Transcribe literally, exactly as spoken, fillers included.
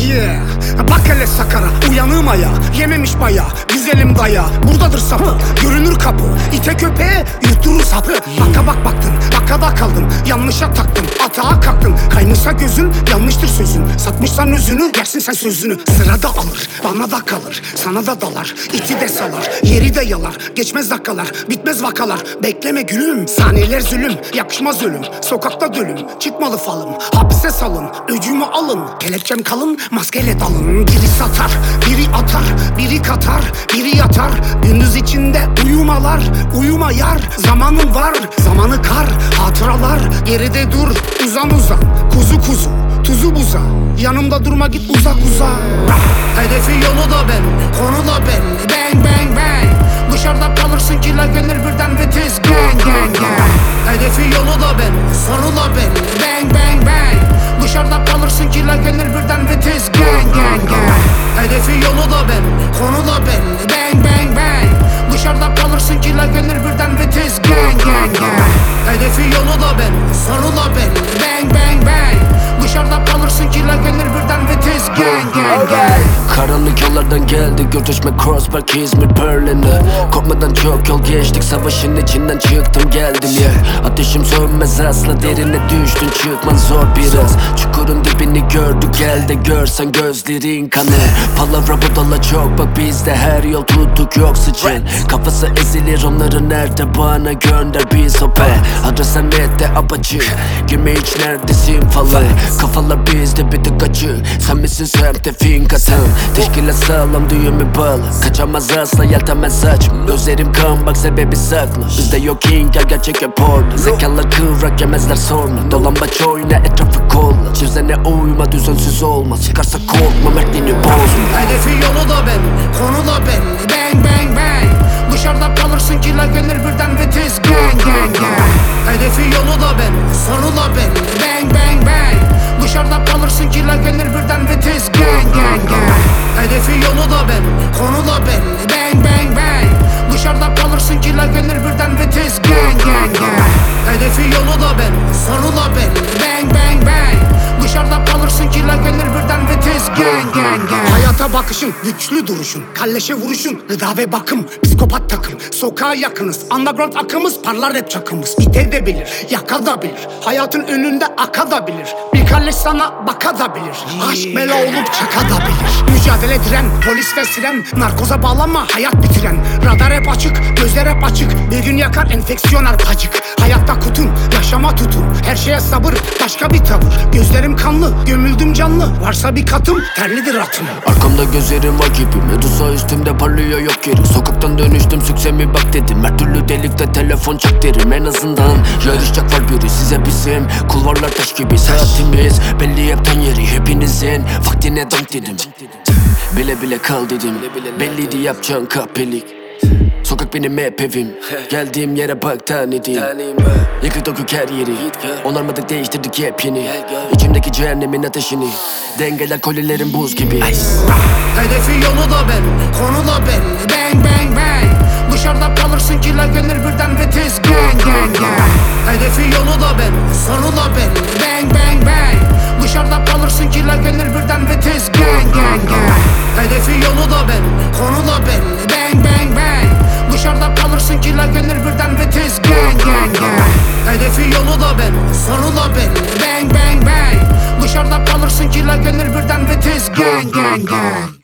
Yeah. Bak hele sakara, uyanığım aya, yememiş baya, güzelim daya. Buradadır sapı, görünür kapı, ite köpeğe yutturur sapı. Baka bak baktın, bakada kaldın, yanlışa taktın, atağa kalktın. Kaymışsa gözün, yanlıştır sözün. Satmışsan özünü, yersin sen sözünü. Sırada alır, bana da kalır, sana da dalar. İti de salar, yeri de yalar. Geçmez dakikalar, bitmez vakalar. Bekleme gülüm, saniyeler zulüm. Yakışmaz ölüm, sokakta dölüm. Çıkmalı falım, hapse salın. Öcümü alın, kelepçem kalın, maskeyle dalın. Biri satar, biri atar, biri katar, biri yatar. Gündüz içinde uyumalar, uyuma yar. Zamanın var, zamanı kar, hatıralar. Geride dur, uzan uzan, kuzu kuzu, tuzu buza. Yanımda durma, git uzak uza. Hedefi yolu da belli, konu da belli. Bang bang bang. Dışarıda kalırsın kirler gelir birden bitiz. Gang gang gang. Hedefi yolu da belli, sonu da belli. Bang bang bang. Dışarıda kalırsın kirler gelir birden bitiz. Gang gang gang. Hedefi yolu da belli, konu da belli. Bang bang bang. Dışarıda kalırsın kirler gelir birden bitiz. Gang gang gang. Hedefi yolu da belli, sonu da belli. Bang bang bang. Dışarıda kalırsın kirler gelir birden bitiz. Gang gang gang. Karanlık yollardan geldik, Gürtüşme, Kreuzberg, İzmir, Berlin'e. Korkmadan çok yol geçtik, savaşın içinden çıktım geldim ya yeah. Ateşim sönmez asla, derine düştün çıkman zor biraz. Çukurun dibini gördük, gel de görsen gözlerin kanı. Palavra budala çok, bak bizde her yol tuttuk yok sıçın. Kafası ezilir onların, nerede bana gönder bir sopa. Adresen nette apaçık, girme hiç neredesin falan. Kafalar bizde bir tık açık, sen misin semtte finkatın. Teşkilat sağlam, düğümü bağlı, kaçamaz asla yeltemez saçma. Gözlerim kan, bak sebebi saklı. Bizde yok inkar, gerçek hep orada. Zekalar kıvrak, yemezler sorma. Dolambaç oyna, etrafı kolla. Çizene uyma, düzensiz olma. Çıkarsa korkma, mertliğini bozma. Hedefi yolu da belli, konu da belli. Bang bang bang. Dışarıda kalırsın kirler gelir birden bitiz. Gang gang gang. Hedefi yolu da belli, sonu da belli. Bang bang bang. Dışarıda kalırsın kirler gelir birden bitiz. Gang gang gang. Hedefi yolu da belli, konu da belli. Bang bang bang. Dışarıda kalırsın kirler gelir birden bitiz. Gang gang gang. Hedefi yolu da belli, sonu da belli. Bang bang bang. Dışarıda kalırsın kirler gelir birden bitiz. Gang gang gang. Hayata bakışın, güçlü duruşun, kalleşe vuruşun, gıda ve bakım, psikopat takım, sokağa yakınız, underground akımız, parlar rap çakımız. İte de bilir, yaka da bilir, hayatın önünde aka da bilir. Bir kalleş sana baka da bilir, aşk bela olup çaka da bilir. Mücadele diren, polis ve siren, narkoza bağlanma hayat bitiren. Radar hep açık, gözler hep açık, bir gün yakar enfeksiyon arpacık. Hayatta kutun, yaşama tutun, her şeye sabır, başka bir tavır. Gözlerim kanlı, gömüldüm canlı, varsa bir katım, terlidir atım. Arkamda gözlerim var gibi, Medusa üstümde parlıyor yok geri. Sokaktan dönüştüm süksemi bak dedim, her türlü delikte telefon çak derim. En azından yarışacak var biri, size bizim kulvarlar taş gibi. Saatimiz belli hepten yeri, hepinizin vaktine dank dedim. Bile bile kal dedim, belliydi yapacağın kahpelik. Sokak benim hep evim, geldiğim yere bak tanıdım. Yıkık dokuk her yeri, onarmadık değiştirdik yepyeni. İçimdeki cehennemin ateşini, dengeler kolilerin buz gibi. Hedefi yolu da belli, konu da belli. Bang bang bang. Dışarıda kalırsın kirler gelir birden bitiz. Gang gang gang. Hedefi yolu da belli, sonu da belli. Bang bang bang. Dışarıda kalırsın kirler gelir birden bitiz. Gang gang gang. Hedefi yolu da belli, konu da belli. Bang bang bang. Dışarıda kalırsın kirler gelir birden bitiz. Gang gang gang. Hedefi yolu da belli, sonu da belli. Bang bang bang. Dışarıda kalırsın kirler gelir birden bitiz. Gang gang gang.